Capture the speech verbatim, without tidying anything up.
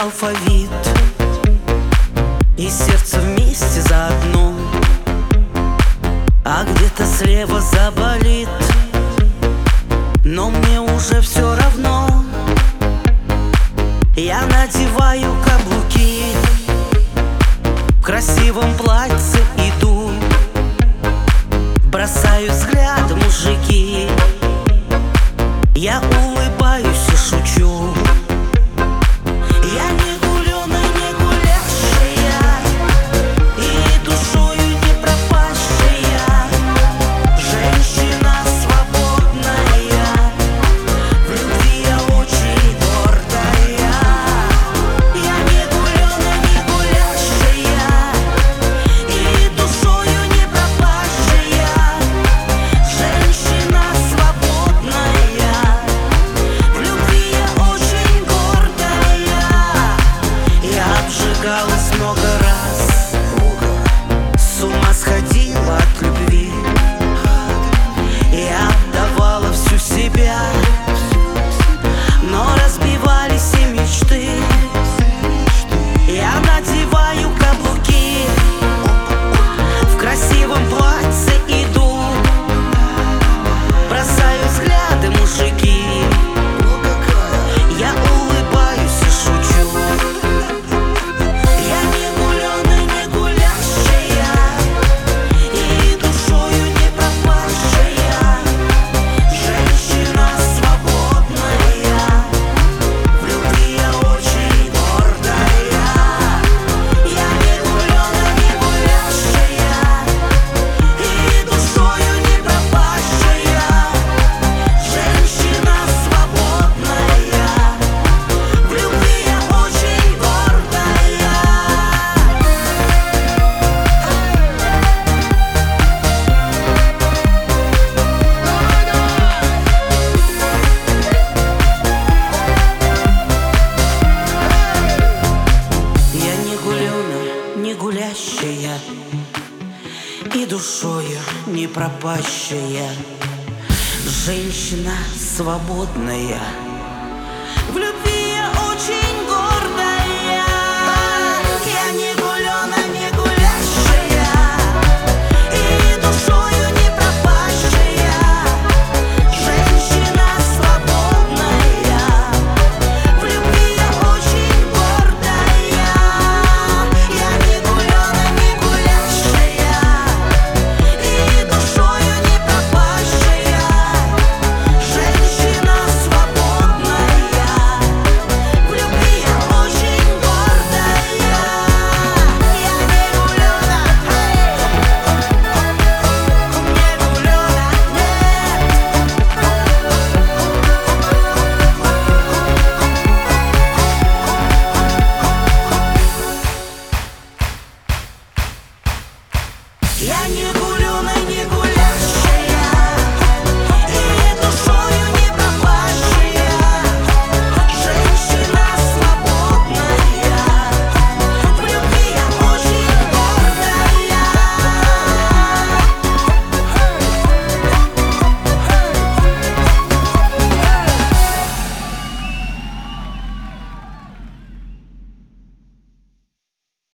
алфавит, и сердце вместе заодно. А где-то слева заболит, но мне уже все равно. Я надеваю каблуки, в красивом платье иду, бросаю взгляд, мужики. Я улыбаюсь и шучу. Я не гуленая, не гулящая, и душою не пропащая. Женщина свободная, в любви я очень гордая. Я не гуленая, не гулящая, и душою не пропащая. Женщина свободная, в любви я очень гордая. Я обжигалась много раз, с ума сходила от любви. Я отдавала всю себя, но разбивались все мечты. Я надеваю каблуки, в красивом платье иду, бросаю взгляды, мужики. Я улыбаюсь и шучу. Я не гуленая, не гулящая, и душою не пропащая. Женщина свободная, в любви я очень гордая. Я не гуленая, не гулящая, и душою не пропащая. Женщина свободная, в любви я очень гордая. Я не гуленая, не гулящая, и душою не пропащая. Женщина свободная,